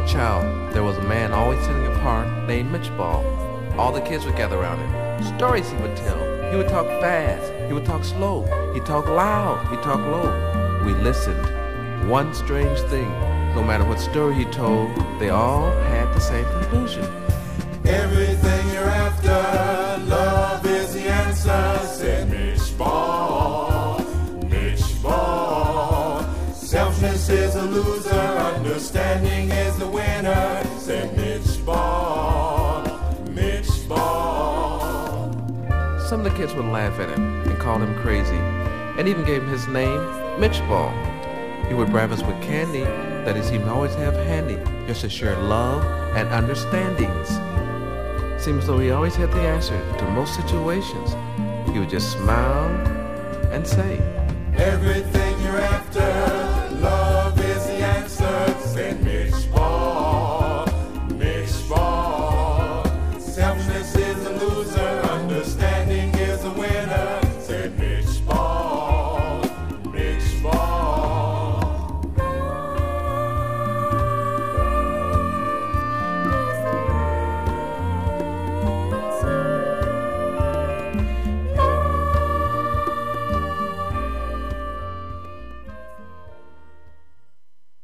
a child, there was a man always sitting apart named Mitch Ball. All the kids would gather around him. Stories he would tell. He would talk fast. He would talk slow. He'd talk loud. He'd talk low. We listened. One strange thing, no matter what story he told, they all had the same conclusion. Everything you're after, love is the answer, said Mitch Ball. Mitch Ball. Selfishness is a loser, understanding is the winner, said Mitch Ball. Mitch Ball. Some of the kids would laugh at him and call him crazy, and even gave him his name, Mitch Ball. He would bribe us with candy that he seemed to always have handy, just to share love and understandings. Seems as though he always had the answer to most situations. He would just smile and say, everything